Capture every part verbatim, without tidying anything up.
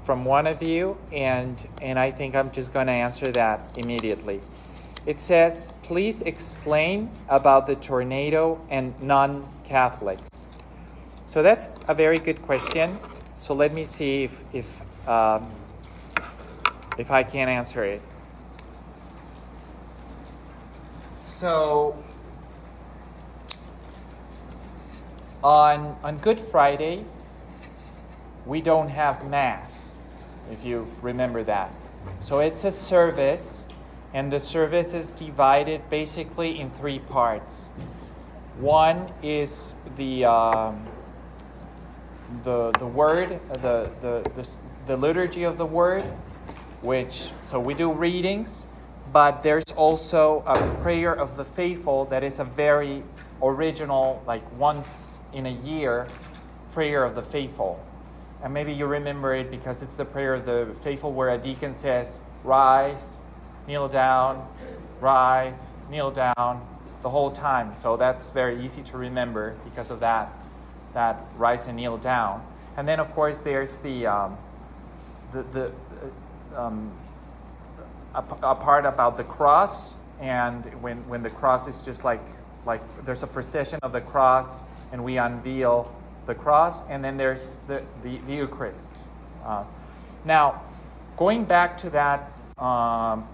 from one of you, and, and I think I'm just going to answer that immediately. It says, please explain about the tornado and non-Catholics. So that's a very good question. So let me see if if um, if I can answer it. So on on Good Friday, we don't have Mass, if you remember that. So it's a service, and the service is divided basically in three parts. One is the um, the the word, the, the the the liturgy of the word, which so we do readings, but there's also a prayer of the faithful that is a very original, like once in a year, prayer of the faithful. And maybe you remember it because it's the prayer of the faithful where a deacon says, rise, kneel down, rise, kneel down, the whole time. So that's very easy to remember because of that, that rise and kneel down. And then, of course, there's the um, the, the uh, um, a, a part about the cross, and when, when the cross is just like, like there's a procession of the cross, and we unveil the cross, and then there's the, the, the Eucharist. Uh, now, going back to that, um,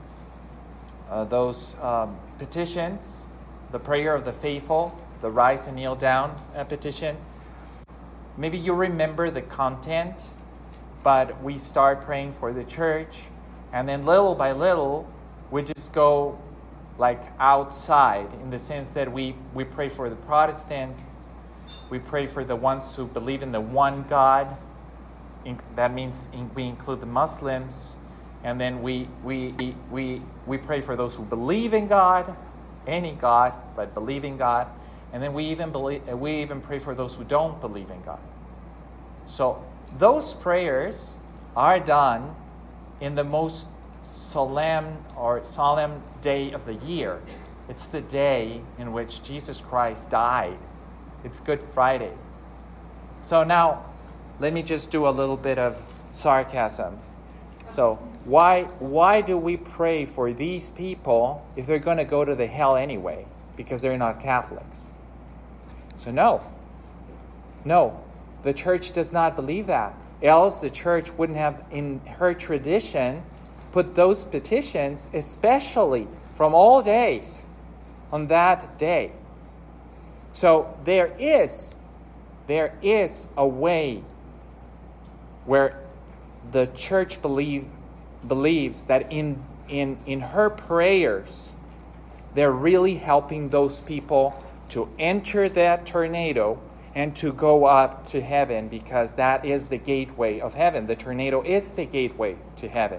uh, those um, petitions, the prayer of the faithful, the rise and kneel down uh, petition, maybe you remember the content, but we start praying for the church, and then little by little, we just go like outside in the sense that we, we pray for the Protestants, we pray for the ones who believe in the one God. In, that means in, we include the Muslims. And then we, we, we, we pray for those who believe in God, any God, but believe in God. And then we even, believe, we even pray for those who don't believe in God. So those prayers are done in the most solemn or solemn day of the year. It's the day in which Jesus Christ died. It's Good Friday. So now, let me just do a little bit of sarcasm. So why why do we pray for these people if they're going to go to the hell anyway? Because they're not Catholics. So no. No. The church does not believe that. Else the church wouldn't have, in her tradition, put those petitions, especially from all days, on that day. So there is, there is a way where the church believe, believes that in, in, in her prayers, they're really helping those people to enter that tornado and to go up to heaven, because that is the gateway of heaven. The tornado is the gateway to heaven.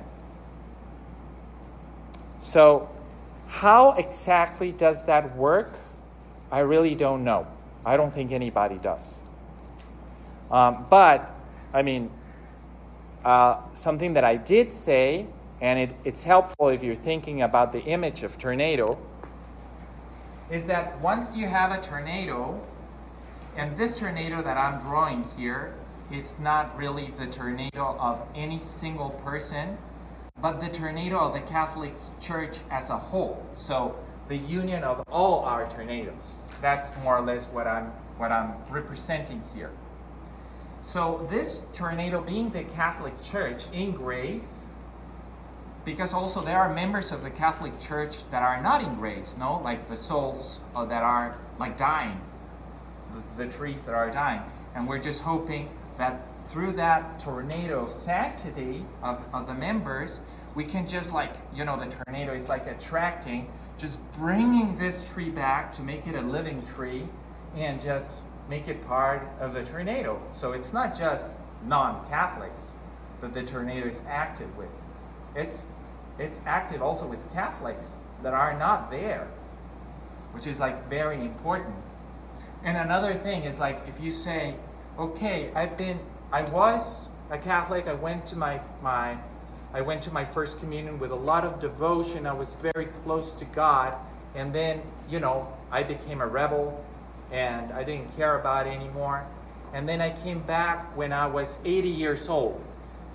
So how exactly does that work? I really don't know. I don't think anybody does. Um, but, I mean, uh, something that I did say, and it, it's helpful if you're thinking about the image of tornado, is that once you have a tornado, and this tornado that I'm drawing here is not really the tornado of any single person, but the tornado of the Catholic Church as a whole. So the union of all our tornadoes. That's more or less what I'm what I'm representing here. So this tornado being the Catholic Church in grace, because also there are members of the Catholic Church that are not in grace, no? Like the souls uh, that are like dying, the, the trees that are dying. And we're just hoping that through that tornado of sanctity of, of the members, we can just like, you know, the tornado is like attracting, just bringing this tree back to make it a living tree and just make it part of the tornado. So it's not just non-Catholics that the tornado is active with. It's it's active also with Catholics that are not there, which is like very important. And another thing is like if you say, okay, I've been, I was a Catholic, I went to my my I went to my first communion with a lot of devotion. I was very close to God. And then, you know, I became a rebel and I didn't care about it anymore. And then I came back when I was eighty years old.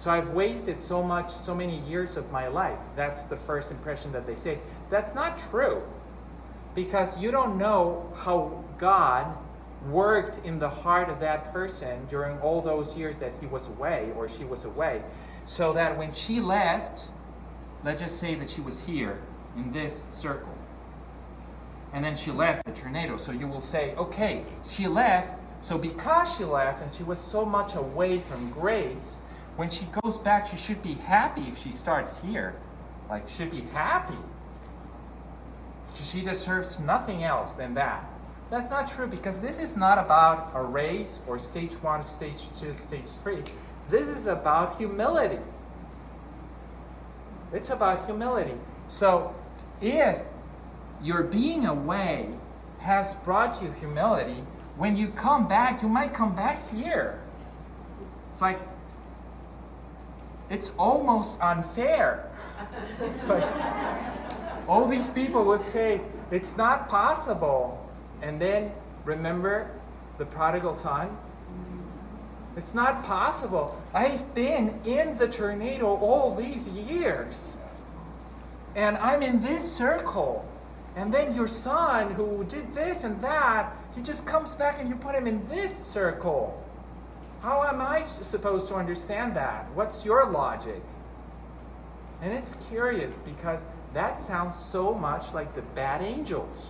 So I've wasted so much, so many years of my life. That's the first impression that they say. That's not true. Because you don't know how God worked in the heart of that person during all those years that he was away or she was away. So that when she left, let's just say that she was here in this circle. And then she left the tornado. So you will say, okay, she left. So because she left and she was so much away from grace, when she goes back, she should be happy if she starts here. Like, should be happy. She deserves nothing else than that. That's not true, because this is not about a race or stage one, stage two, stage three. This is about humility. It's about humility. So if your being away has brought you humility, when you come back, you might come back here. It's like, it's almost unfair. It's like, all these people would say, it's not possible. And then, remember the prodigal son? It's not possible. I've been in the tornado all these years. And I'm in this circle. And then your son who did this and that, he just comes back and you put him in this circle. How am I supposed to understand that? What's your logic? And it's curious because that sounds so much like the bad angels.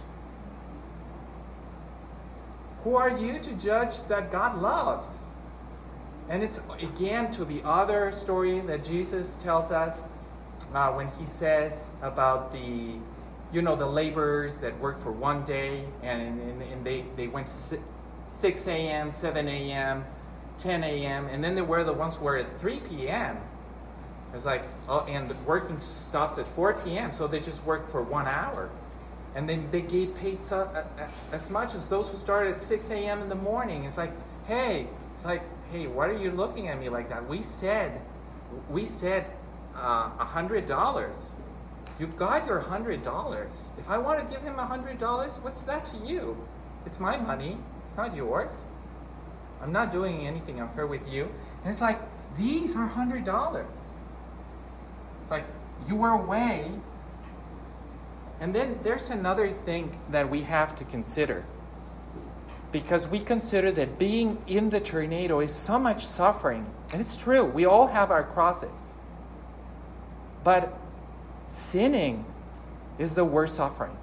Who are you to judge that God loves? And it's again to the other story that Jesus tells us uh, when he says about the, you know, the laborers that work for one day and, and, and they, they went six a.m., seven a.m., ten a.m., and then there were the ones who were at three p.m. It's like, oh, and the working stops at four p.m., so they just work for one hour. And then they get paid so, uh, uh, as much as those who started at six a.m. in the morning. It's like, hey, it's like, hey, what are you looking at me like that? We said, we said uh, one hundred dollars. You got your one hundred dollars. If I want to give him one hundred dollars, what's that to you? It's my money. It's not yours. I'm not doing anything unfair with you. And it's like, these are one hundred dollars. It's like, you were away. And then there's another thing that we have to consider. Because we consider that being in the tornado is so much suffering. And it's true, we all have our crosses. But sinning is the worst suffering.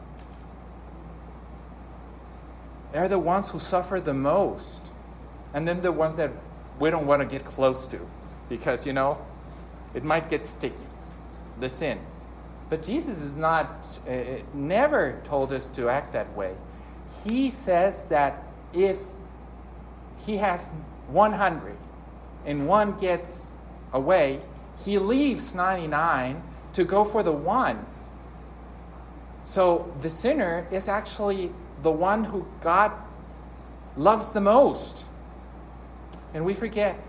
They're the ones who suffer the most. And then the ones that we don't want to get close to. Because, you know, it might get sticky. The sin. But Jesus is not, uh, never told us to act that way. He says that if he has one hundred and one gets away, he leaves ninety-nine to go for the one. So the sinner is actually the one who God loves the most. And we forget.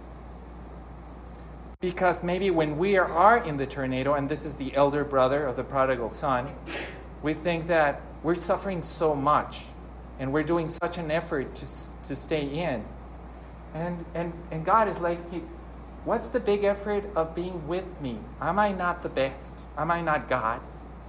Because maybe when we are in the tornado, and this is the elder brother of the prodigal son, we think that we're suffering so much and we're doing such an effort to to stay in. And and, and God is like, he, what's the big effort of being with me? Am I not the best? Am I not God?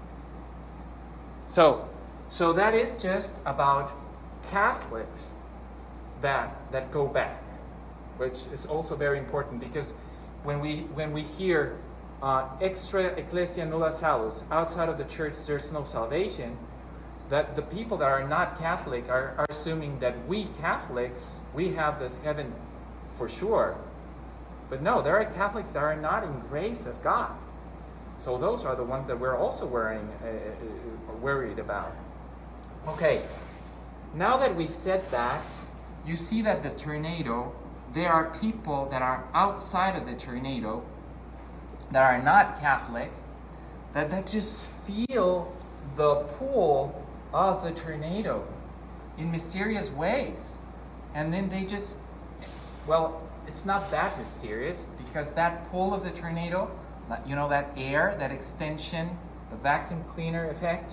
So, so that is just about Catholics that that go back, which is also very important because When we when we hear uh, extra ecclesia nulla salus, outside of the church there's no salvation, that the people that are not Catholic are, are assuming that we Catholics, we have the heaven for sure. But no, there are Catholics that are not in grace of God. So those are the ones that we're also worrying, uh, uh, worried about. Okay, now that we've said that, you see that the tornado, there are people that are outside of the tornado that are not Catholic, that, that just feel the pull of the tornado in mysterious ways. And then they just, well, it's not that mysterious because that pull of the tornado, you know, that air, that extension, the vacuum cleaner effect,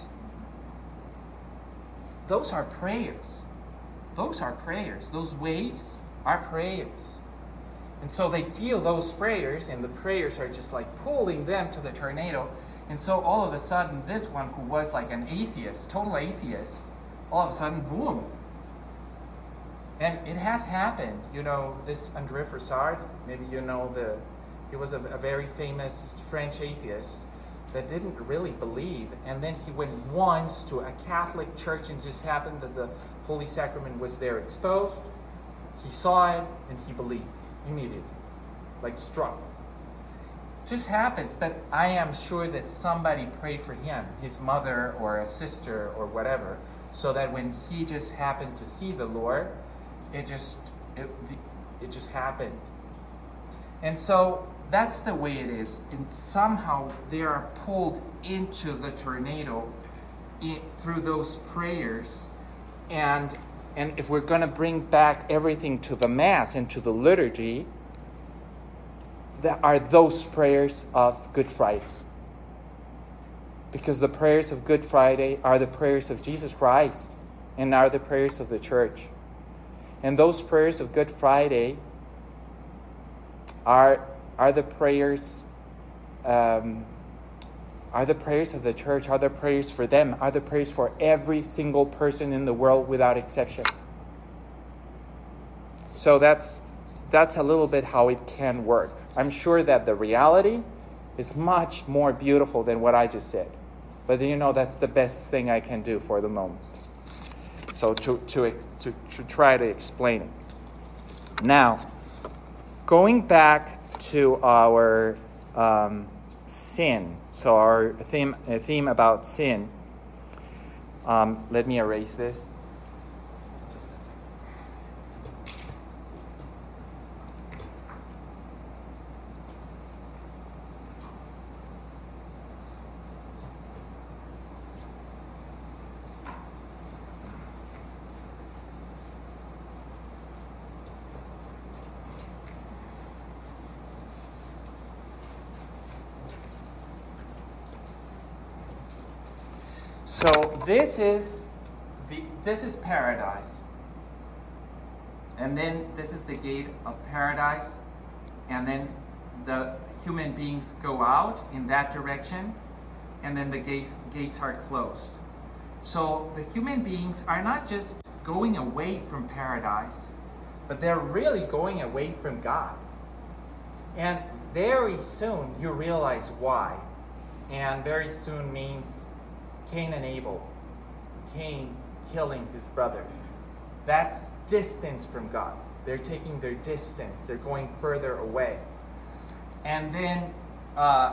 those are prayers. Those are prayers. Those waves are prayers. And so they feel those prayers, and the prayers are just like pulling them to the tornado. And so all of a sudden, this one who was like an atheist, total atheist, all of a sudden, boom. And it has happened. You know, this André Frossard, maybe you know the, he was a, a very famous French atheist that didn't really believe. And then he went once to a Catholic church, and just happened that the Holy Sacrament was there exposed. He saw it, and he believed immediately, like struck. Just happens, but I am sure that somebody prayed for him, his mother or a sister or whatever, so that when he just happened to see the Lord, it just it, it just happened. And so that's the way it is. And somehow they are pulled into the tornado in, through those prayers. And and if we're going to bring back everything to the Mass and to the liturgy, that are those prayers of Good Friday. Because the prayers of Good Friday are the prayers of Jesus Christ and are the prayers of the Church. And those prayers of Good Friday are are the prayers um, are the prayers of the Church, are the prayers for them, are the prayers for every single person in the world without exception. So that's that's a little bit how it can work. I'm sure that the reality is much more beautiful than what I just said. But you know, that's the best thing I can do for the moment. So to to to, to try to explain it. Now, going back to our um, sin, so our theme a theme about sin. Um, let me erase this. Just a second. So this is the this is paradise. And then this is the gate of paradise. And then the human beings go out in that direction. And then the gates gates are closed. So the human beings are not just going away from paradise, but they're really going away from God. And very soon you realize why. And very soon means Cain and Abel. Cain killing his brother. That's distance from God. They're taking their distance. They're going further away. And then uh,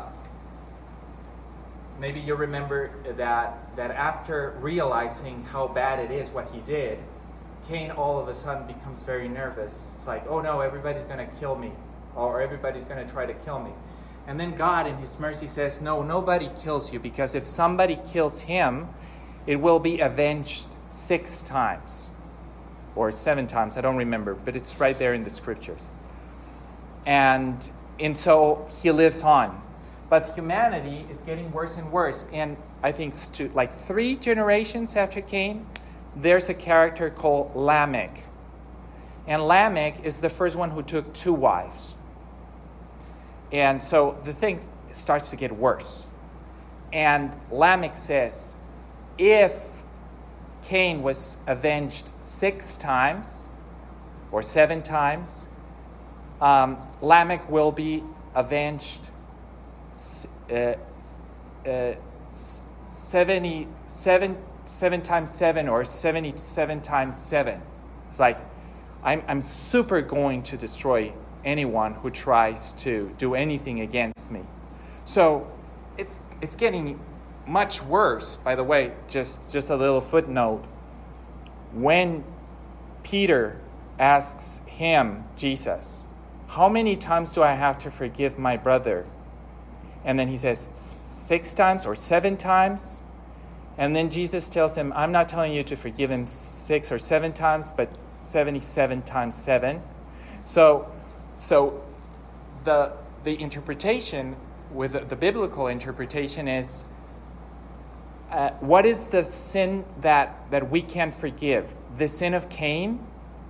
maybe you remember that, that after realizing how bad it is what he did, Cain all of a sudden becomes very nervous. It's like, oh no, everybody's going to kill me. Or everybody's going to try to kill me. And then God in his mercy says, no, nobody kills you, because if somebody kills him, it will be avenged six times. Or seven times, I don't remember, but it's right there in the scriptures. And, and so he lives on. But humanity is getting worse and worse. And I think it's to, like three generations after Cain, there's a character called Lamech. And Lamech is the first one who took two wives. And so the thing starts to get worse. And Lamech says, if Cain was avenged six times or seven times, um, Lamech will be avenged uh, uh, seventy, seven, seven times seven or seventy-seven times seven. It's like, I'm, I'm super going to destroy anyone who tries to do anything against me. So it's it's getting much worse. By the way, just, just a little footnote. When Peter asks him, Jesus, how many times do I have to forgive my brother? And then he says, six times or seven times? And then Jesus tells him, I'm not telling you to forgive him six or seven times, but seventy-seven times seven. So So the the interpretation, with the, the biblical interpretation, is uh, what is the sin that, that we can forgive? The sin of Cain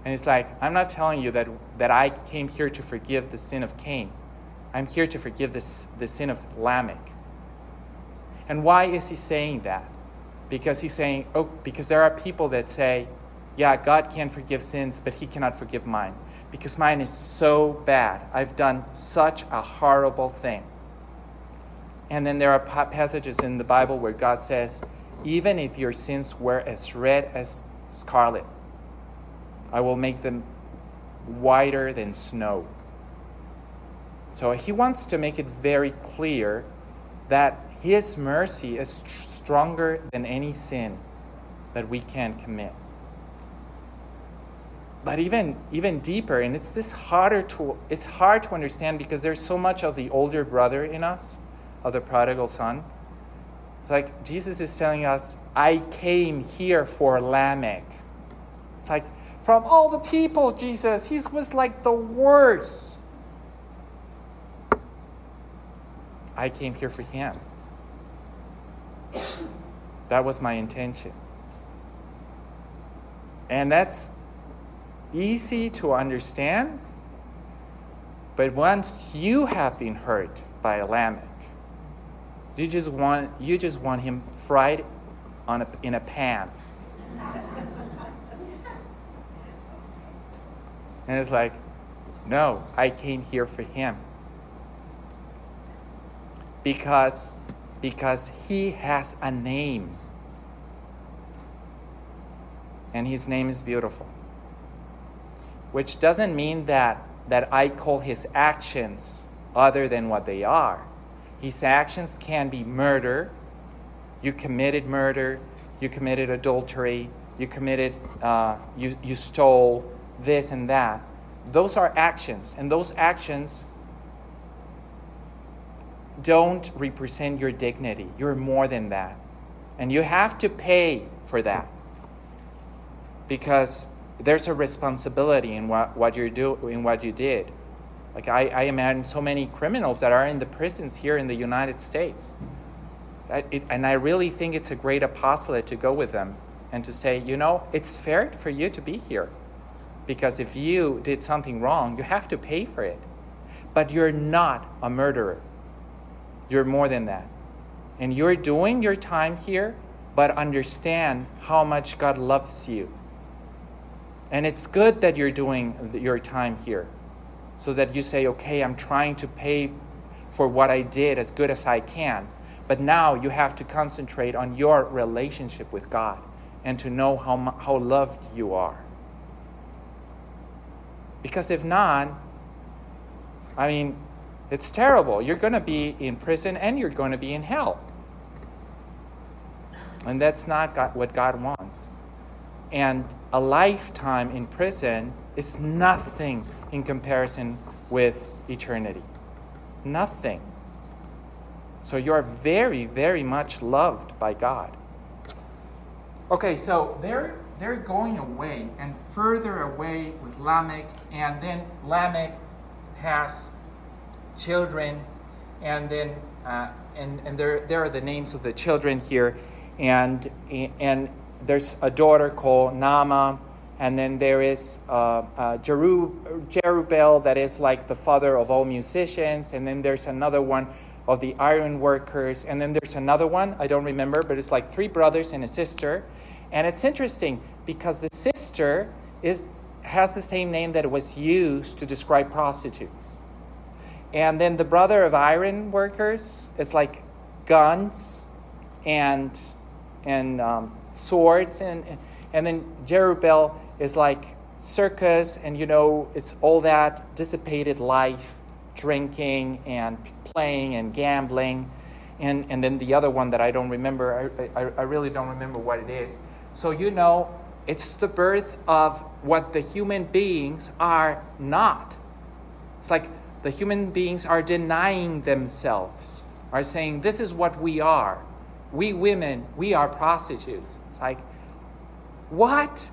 And it's like, I'm not telling you that, that I came here to forgive the sin of Cain. I'm here to forgive this, the sin of Lamech. And why is he saying that? Because he's saying, oh, because there are people that say, yeah, God can forgive sins, but he cannot forgive mine. Because mine is so bad. I've done such a horrible thing. And then there are passages in the Bible where God says, even if your sins were as red as scarlet, I will make them whiter than snow. So he wants to make it very clear that his mercy is tr- stronger than any sin that we can commit. But even, even deeper, and it's this harder to it's hard to understand because there's so much of the older brother in us, of the prodigal son. It's like Jesus is telling us, I came here for Lamech. It's like, from all the people, Jesus, he was like the worst. I came here for him. That was my intention. And that's easy to understand, but once you have been hurt by a Lamech, you just want you just want him fried on a, in a pan. And it's like, no, I came here for him. Because, because he has a name. And his name is beautiful. Which doesn't mean that, that I call his actions other than what they are. His actions can be murder. You committed murder. You committed adultery. You committed, uh, you, you stole this and that. Those are actions. And those actions don't represent your dignity. You're more than that. And you have to pay for that. Because there's a responsibility in what, what you do in what you did. Like I, I imagine so many criminals that are in the prisons here in the United States. I, it, and I really think it's a great apostolate to go with them and to say, you know, it's fair for you to be here. Because if you did something wrong, you have to pay for it. But you're not a murderer. You're more than that. And you're doing your time here, but understand how much God loves you. And it's good that you're doing your time here so that you say, okay, I'm trying to pay for what I did as good as I can. But now you have to concentrate on your relationship with God and to know how, how loved you are. Because if not, I mean, it's terrible. You're going to be in prison and you're going to be in hell. And that's not God, what God wants. And a lifetime in prison is nothing in comparison with eternity. Nothing. So you are very, very much loved by God. Okay, so they're, they're going away and further away with Lamech. And then Lamech has children. And then uh, and, and there, there are the names of the children here. And and there's a daughter called Naamah, and then there is uh, uh, Jeru, Jerubbaal that is like the father of all musicians, and then there's another one of the iron workers, and then there's another one, I don't remember, but it's like three brothers and a sister. And it's interesting because the sister is has the same name that was used to describe prostitutes. And then the brother of iron workers is like guns and and um, swords, and and then Jerubbaal is like circus, and you know, it's all that dissipated life, drinking and playing and gambling, and and then the other one that I don't remember, I, I, I really don't remember what it is. So you know, it's the birth of what the human beings are not. It's like the human beings are denying themselves, are saying, this is what we are. We women, we are prostitutes. It's like, what?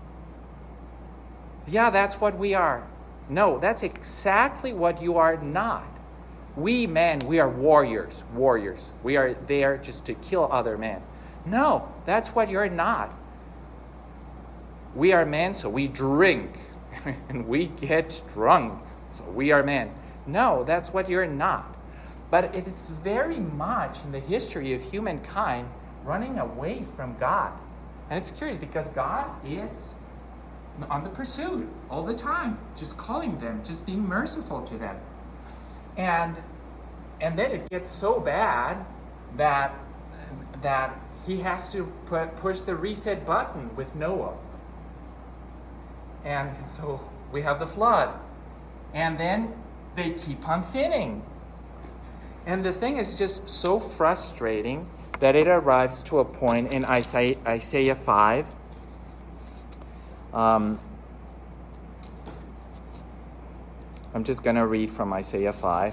Yeah, that's what we are. No, that's exactly what you are not. We men, we are warriors, warriors. We are there just to kill other men. No, that's what you're not. we are men, so we drink and we get drunk, so we are men. No, that's what you're not. But it is very much in the history of humankind running away from God. And it's curious because God is on the pursuit all the time, just calling them, just being merciful to them. And and then it gets so bad that that he has to put, push the reset button with Noah. And so we have the flood. And then they keep on sinning. And the thing is just so frustrating that it arrives to a point in Isaiah, Isaiah five. Um, I'm just going to read from Isaiah five.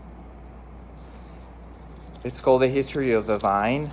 It's called The History of the Vine.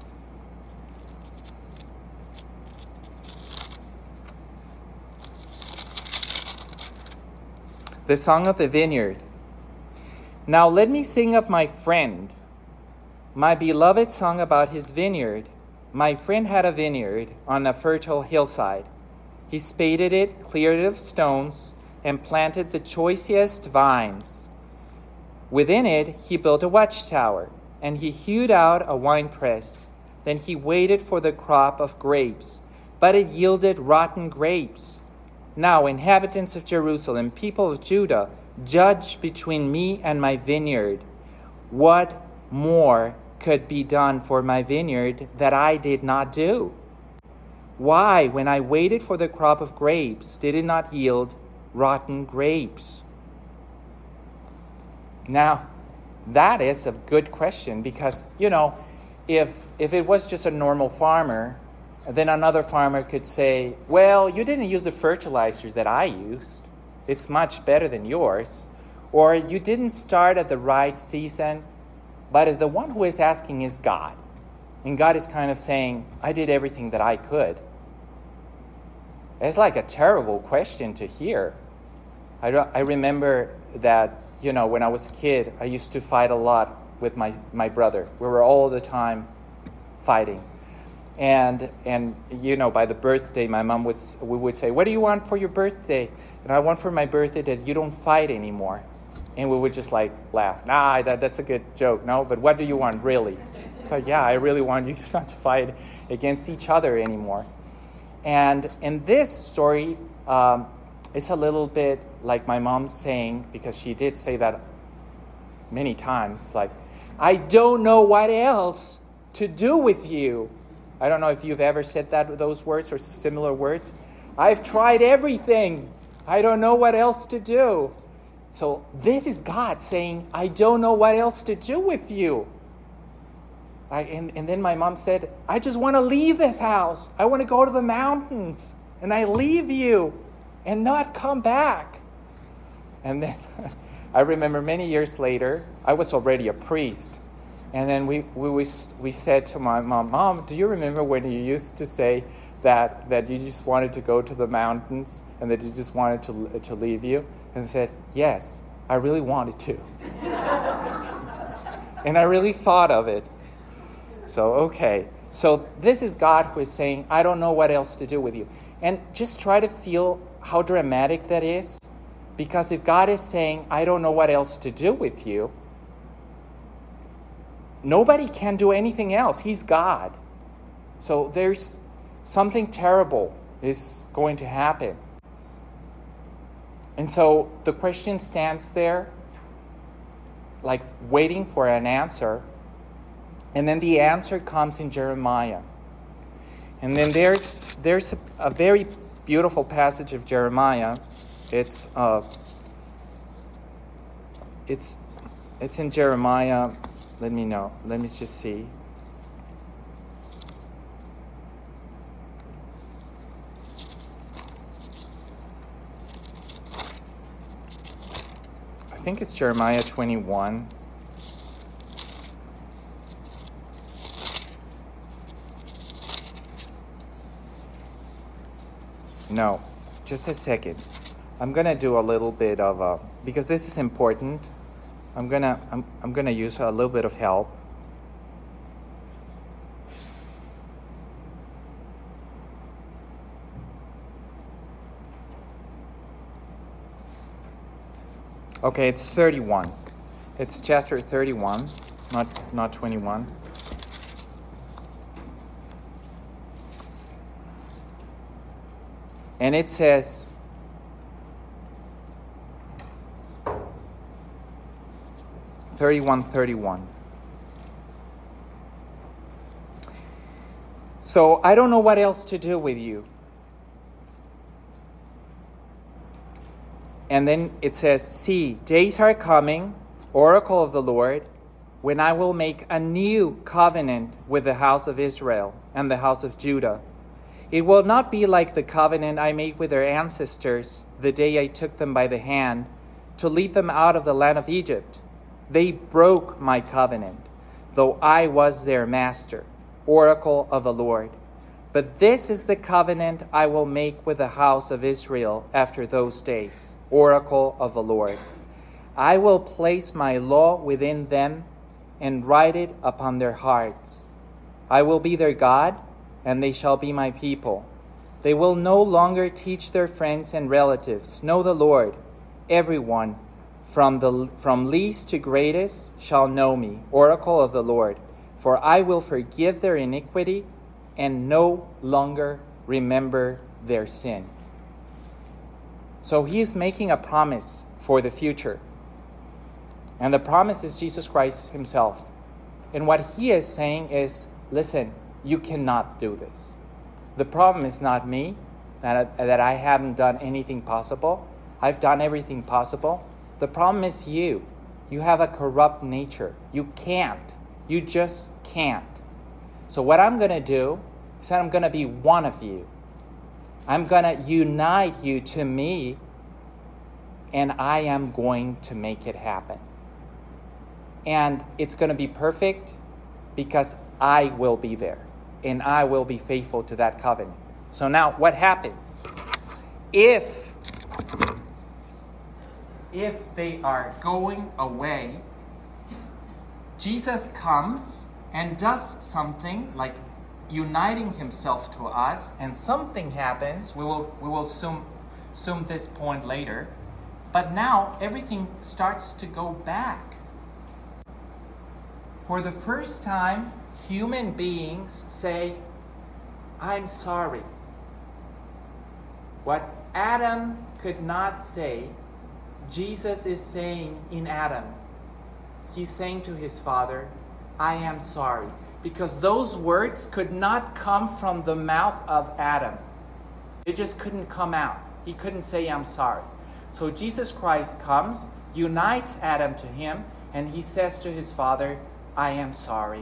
The Song of the Vineyard. Now let me sing of my friend. My beloved song about his vineyard. My friend had a vineyard on a fertile hillside. He spaded it, cleared it of stones, and planted the choicest vines. Within it he built a watchtower, and he hewed out a winepress. Then he waited for the crop of grapes, but it yielded rotten grapes. Now, inhabitants of Jerusalem, people of Judah, judge between me and my vineyard. What more could be done for my vineyard that I did not do? Why, when I waited for the crop of grapes, did it not yield rotten grapes? Now, that is a good question because, you know, if if it was just a normal farmer, then another farmer could say, well, you didn't use the fertilizers that I used. It's much better than yours. Or you didn't start at the right season. But the one who is asking is God. And God is kind of saying, I did everything that I could. It's like a terrible question to hear. I, I remember that, you know, when I was a kid, I used to fight a lot with my, my brother. We were all the time fighting. And, and you know, by the birthday, my mom would, we would say, what do you want for your birthday? And I want for my birthday that you don't fight anymore. And we would just like laugh. Nah, that, that's a good joke. No, but what do you want really? So yeah, I really want you to not to fight against each other anymore. And in this story, um, it's a little bit like my mom saying, because she did say that many times, it's like, I don't know what else to do with you. I don't know if you've ever said that, those words or similar words. I've tried everything. I don't know what else to do. So this is God saying, I don't know what else to do with you. I, and, and then my mom said, I just want to leave this house. I want to go to the mountains. And I leave you and not come back. And then I remember many years later, I was already a priest. And then we, we, we, we said to my mom, Mom, do you remember when you used to say that, that you just wanted to go to the mountains and that you just wanted to, to leave you? And I said, yes, I really wanted to. And I really thought of it. So, okay. So this is God who is saying, I don't know what else to do with you. And just try to feel how dramatic that is. Because if God is saying, I don't know what else to do with you, nobody can do anything else. He's God. So there's something terrible is going to happen. And so the question stands there, like waiting for an answer. And then the answer comes in Jeremiah. And then there's there's a, a very beautiful passage of Jeremiah. It's uh it's it's in Jeremiah. Let me know. Let me just see. I think it's Jeremiah twenty-one. No, just a second. I'm gonna do a little bit of a, because this is important. I'm gonna I'm I'm gonna use a little bit of help. Okay, it's thirty-one. It's chapter thirty-one, not, not twenty-one. And it says, thirty-one, thirty-one. So I don't know what else to do with you. And then it says, see, days are coming, oracle of the Lord, when I will make a new covenant with the house of Israel and the house of Judah. It will not be like the covenant I made with their ancestors the day I took them by the hand to lead them out of the land of Egypt. They broke my covenant, though I was their master, oracle of the Lord. But this is the covenant I will make with the house of Israel after those days, oracle of the Lord. I will place my law within them and write it upon their hearts. I will be their God, and they shall be my people. They will no longer teach their friends and relatives, know the Lord. Everyone, from the from least to greatest, shall know me, oracle of the Lord. For I will forgive their iniquity and no longer remember their sin. So he is making a promise for the future. And the promise is Jesus Christ himself. And what he is saying is, listen, you cannot do this. The problem is not me, that, that I haven't done anything possible. I've done everything possible. The problem is you. You have a corrupt nature. You can't. You just can't. So what I'm going to do is that I'm going to be one of you. I'm going to unite you to me, and I am going to make it happen. And it's going to be perfect because I will be there, and I will be faithful to that covenant. So now what happens? If, if they are going away, Jesus comes and does something like uniting himself to us, and something happens. We will we will zoom, zoom this point later. But now everything starts to go back. For the first time, human beings say, I'm sorry. What Adam could not say, Jesus is saying in Adam. He's saying to his Father, I am sorry. Because those words could not come from the mouth of Adam. It just couldn't come out. He couldn't say, I'm sorry. So Jesus Christ comes, unites Adam to him, and he says to his Father, I am sorry.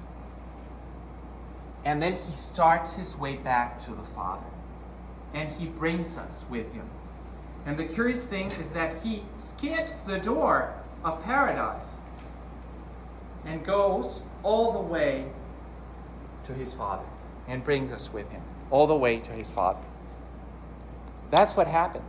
And then he starts his way back to the Father. And he brings us with him. And the curious thing is that he skips the door of paradise and goes all the way to his Father and brings us with him all the way to his Father. That's what happens.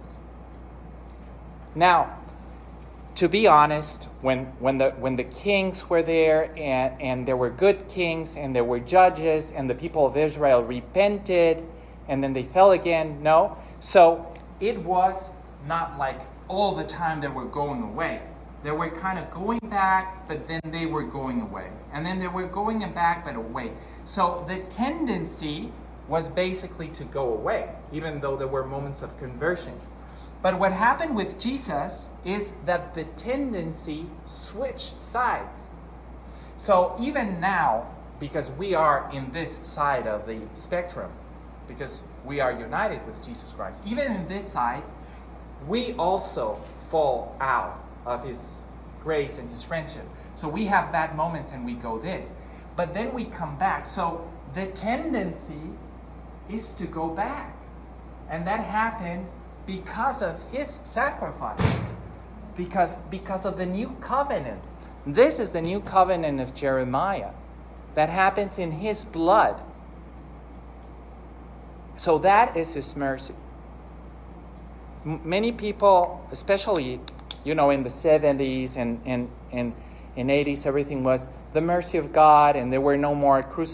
Now, to be honest, when when the when the kings were there, and, and there were good kings and there were judges, and the people of Israel repented and then they fell again, no. So it was not like all the time they were going away. They were kind of going back, but then they were going away. And then they were going back, but away. So the tendency was basically to go away, even though there were moments of conversion. But what happened with Jesus is that the tendency switched sides. So even now, because we are in this side of the spectrum, because we are united with Jesus Christ, even in this side, we also fall out of his grace and his friendship. So we have bad moments and we go this. But then we come back. So the tendency is to go back. And that happened because of his sacrifice. Because, because of the new covenant. This is the new covenant of Jeremiah. That happens in his blood. So that is his mercy. M- many people, especially, you know, in the seventies and, and, and in eighties, everything was the mercy of God, and there were no more crucifixions.